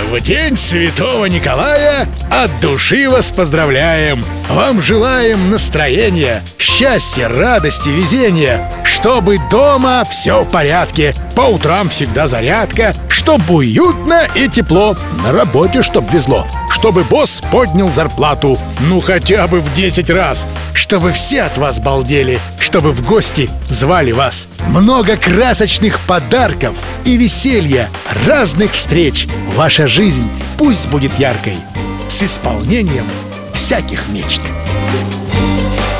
В день Святого Николая от души вас поздравляем! Вам желаем настроения, счастья, радости, везения, чтобы дома все в порядке, по утрам всегда зарядка, чтобы уютно и тепло, на работе чтоб везло, чтобы босс поднял зарплату, ну хотя бы в 10 раз, чтобы все от вас балдели, чтобы в гости звали вас. Много красочных подарков и веселья, разных встреч. Ваша жизнь пусть будет яркой, с исполнением всяких мечт.